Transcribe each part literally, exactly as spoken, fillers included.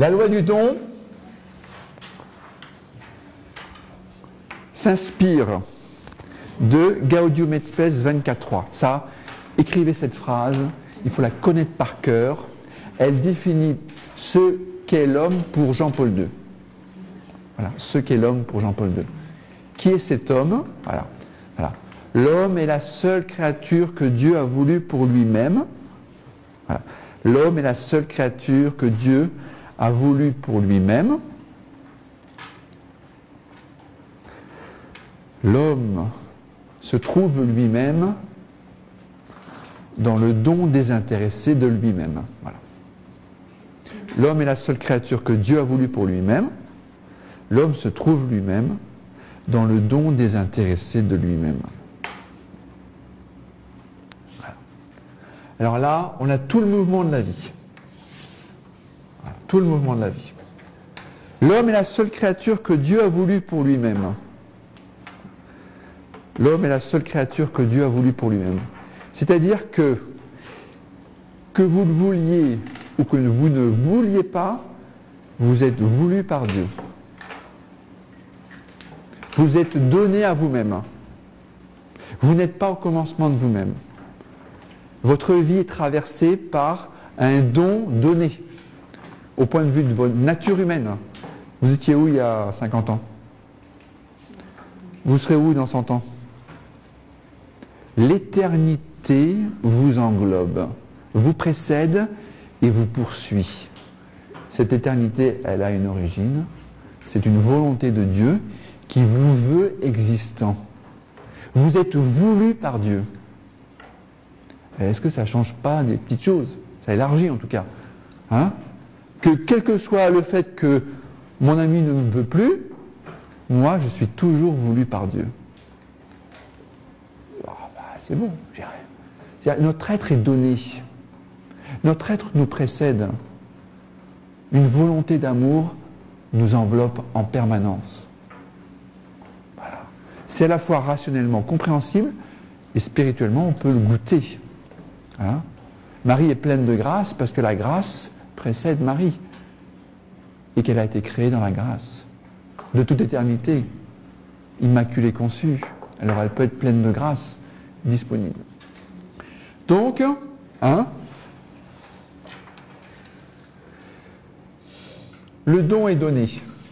La loi du don s'inspire de Gaudium et Spes vingt-quatre trois. Ça, écrivez cette phrase, il faut la connaître par cœur. Elle définit ce qu'est l'homme pour Jean-Paul deux. Voilà, ce qu'est l'homme pour Jean-Paul deux. Qui est cet homme? Voilà. Voilà. L'homme est la seule créature que Dieu a voulu pour lui-même. Voilà. L'homme est la seule créature que Dieu a voulu pour lui-même. L'homme se trouve lui-même dans le don désintéressé de lui-même. Voilà. L'homme est la seule créature que Dieu a voulu pour lui-même. L'homme se trouve lui-même dans le don désintéressé de lui-même. Voilà. Alors là, on a tout le mouvement de la vie. Voilà, tout le mouvement de la vie. L'homme est la seule créature que Dieu a voulu pour lui-même. L'homme est la seule créature que Dieu a voulu pour lui-même. C'est-à-dire que, que vous le vouliez ou que vous ne vouliez pas, vous êtes voulu par Dieu. Vous êtes donné à vous-même. Vous n'êtes pas au commencement de vous-même. Votre vie est traversée par un don donné, au point de vue de votre nature humaine. Vous étiez où il y a cinquante ans? Vous serez où dans cent ans? L'éternité vous englobe, vous précède et vous poursuit. Cette éternité, elle a une origine, c'est une volonté de Dieu qui vous veut existant. Vous êtes voulu par Dieu. Est-ce que ça ne change pas des petites choses? Ça élargit en tout cas. Hein? Que quel que soit le fait que mon ami ne me veut plus, moi je suis toujours voulu par Dieu. Oh, bah, c'est bon, j'ai rien. Notre être est donné. Notre être nous précède. Une volonté d'amour nous enveloppe en permanence. Voilà. C'est à la fois rationnellement compréhensible et spirituellement on peut le goûter. Hein? Marie est pleine de grâce parce que la grâce précède Marie et qu'elle a été créée dans la grâce. De toute éternité, immaculée conçue, alors elle peut être pleine de grâce, disponible. Donc, hein, le don est donné.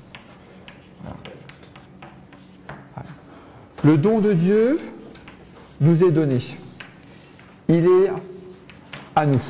Le don de Dieu nous est donné. Il est à nous.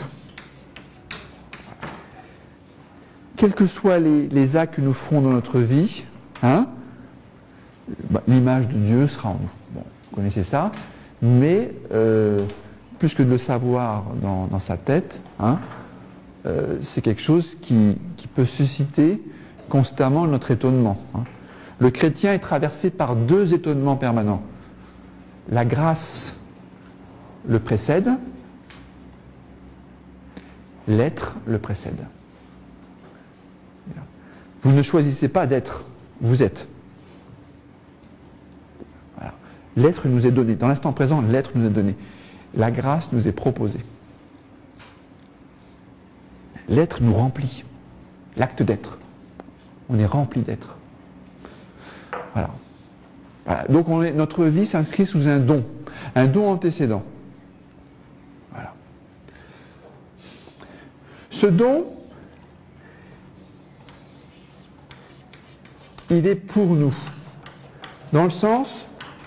Quels que soient les, les actes que nous ferons dans notre vie, hein, bah, l'image de Dieu sera en nous. Bon, vous connaissez ça, mais euh, plus que de le savoir dans, dans sa tête, hein, euh, c'est quelque chose qui, qui peut susciter constamment notre étonnement. Hein. Le chrétien est traversé par deux étonnements permanents. La grâce le précède, l'être le précède. Vous ne choisissez pas d'être, vous êtes. Voilà. L'être nous est donné. Dans l'instant présent, l'être nous est donné. La grâce nous est proposée. L'être nous remplit. L'acte d'être. On est rempli d'être. Voilà. Voilà. Donc on est, notre vie s'inscrit sous un don. Un don antécédent. Voilà. Ce don, il est pour nous. Dans le sens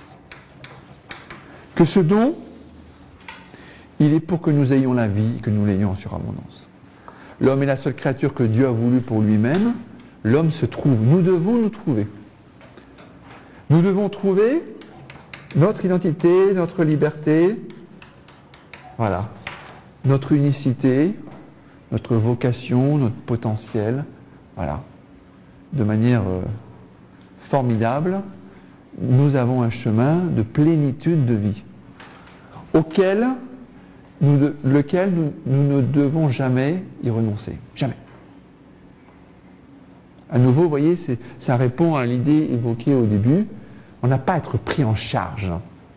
que ce don, il est pour que nous ayons la vie, que nous l'ayons en surabondance. L'homme est la seule créature que Dieu a voulu pour lui-même. L'homme se trouve. Nous devons nous trouver. Nous devons trouver notre identité, notre liberté, voilà, notre unicité, notre vocation, notre potentiel, voilà. De manière euh, formidable, nous avons un chemin de plénitude de vie, auquel nous, de, lequel nous, nous ne devons jamais y renoncer. Jamais. À nouveau, vous voyez, c'est, ça répond à l'idée évoquée au début. On n'a pas à être pris en charge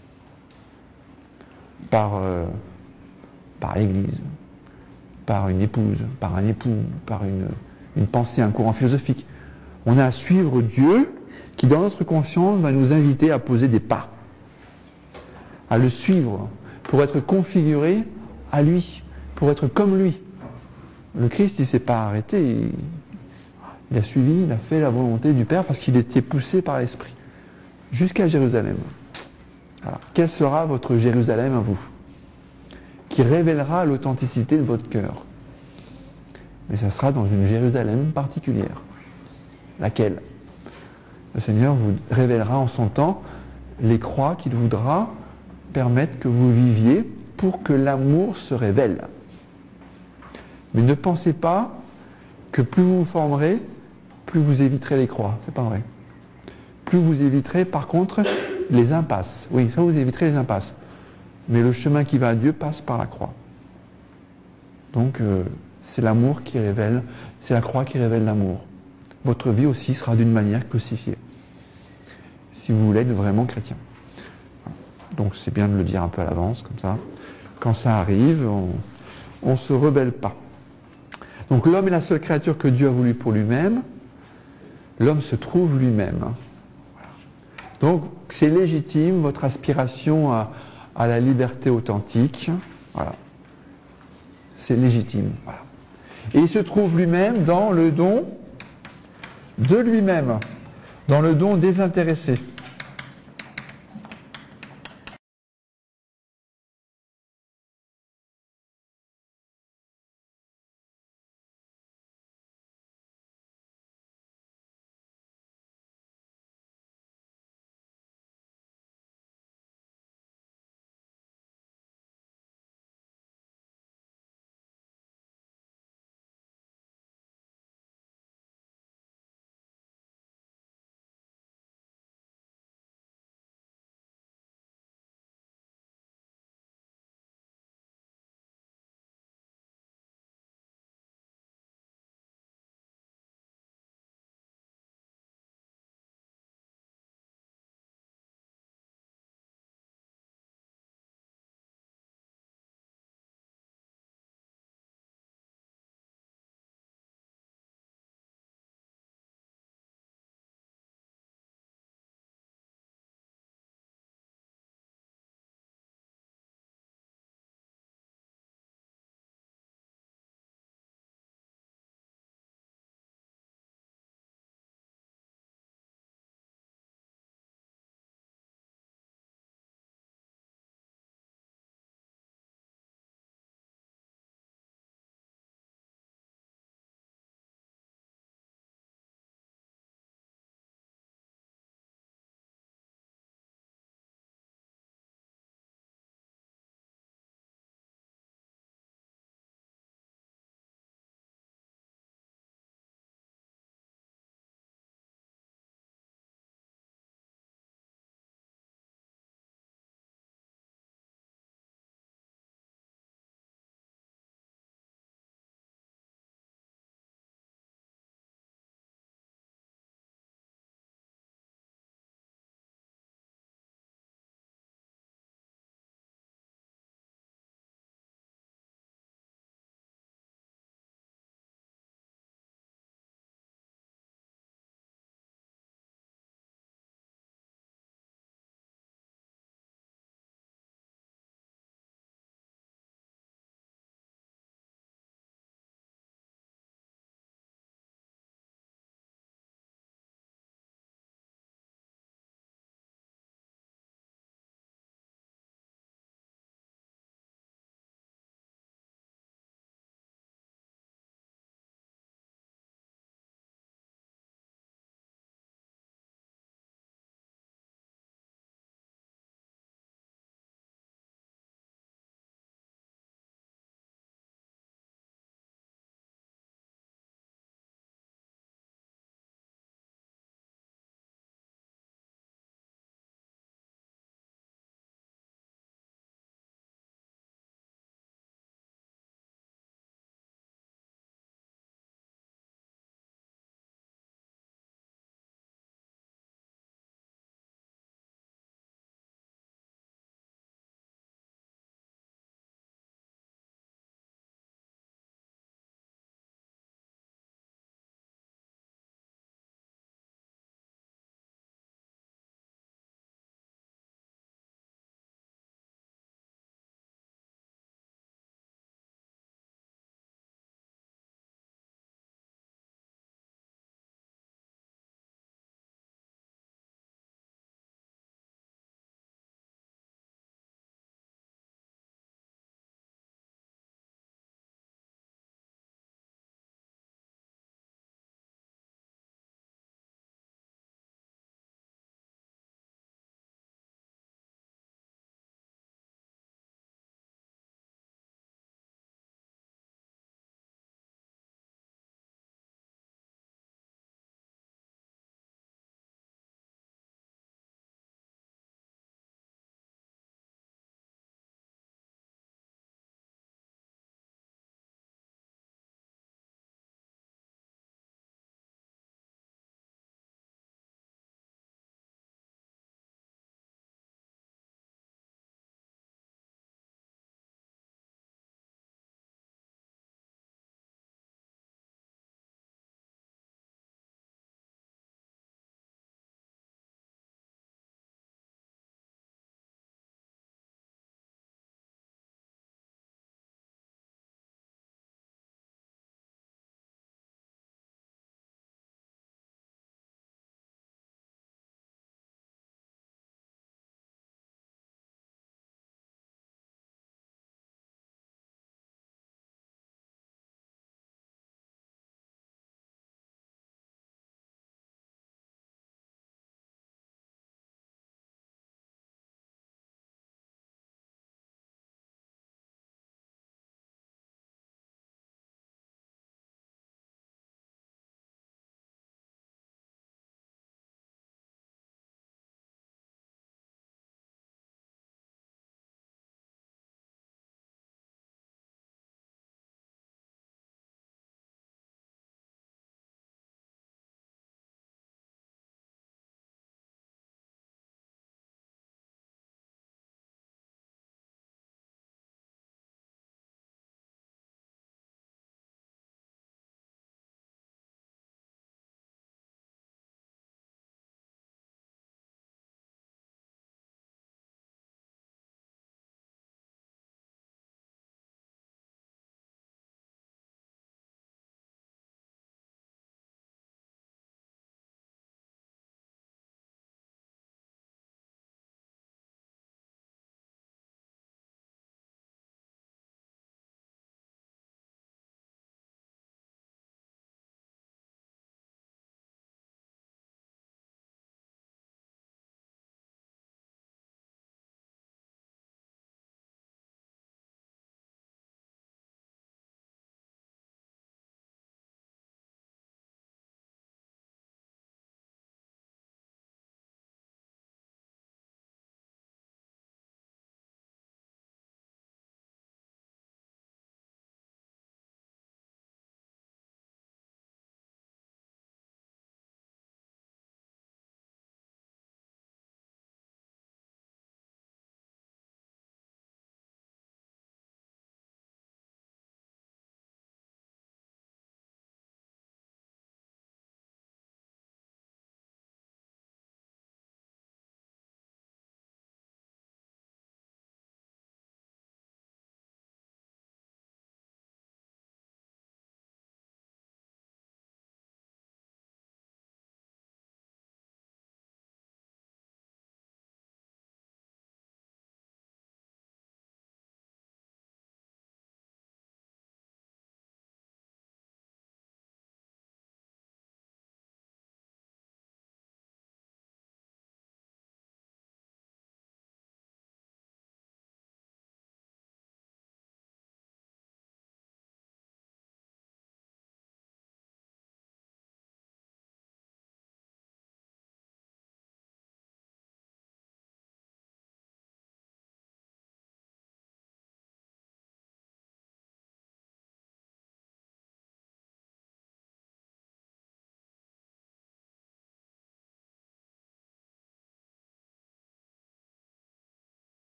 par, euh, par l'Église, par une épouse, par un époux, par une, une pensée, un courant philosophique. On a à suivre Dieu qui, dans notre conscience, va nous inviter à poser des pas, à le suivre, pour être configuré à lui, pour être comme lui. Le Christ, il ne s'est pas arrêté, il, il a suivi, il a fait la volonté du Père parce qu'il était poussé par l'Esprit, jusqu'à Jérusalem. Alors, quel sera votre Jérusalem à vous, qui révélera l'authenticité de votre cœur? Mais ça sera dans une Jérusalem particulière. Laquelle? Le Seigneur vous révélera en son temps les croix qu'il voudra permettre que vous viviez pour que l'amour se révèle. Mais ne pensez pas que plus vous vous formerez, plus vous éviterez les croix. C'est pas vrai. Plus vous éviterez, par contre, les impasses. Oui, ça vous éviterez les impasses. Mais le chemin qui va à Dieu passe par la croix. Donc, euh, c'est l'amour qui révèle, c'est la croix qui révèle l'amour. Votre vie aussi sera d'une manière crucifiée, si vous voulez être vraiment chrétien. Donc, c'est bien de le dire un peu à l'avance, comme ça. Quand ça arrive, on ne se rebelle pas. Donc, l'homme est la seule créature que Dieu a voulu pour lui-même. L'homme se trouve lui-même. Donc, c'est légitime, votre aspiration à, à la liberté authentique. Voilà. C'est légitime. Voilà. Et il se trouve lui-même dans le don de lui-même, dans le don désintéressé.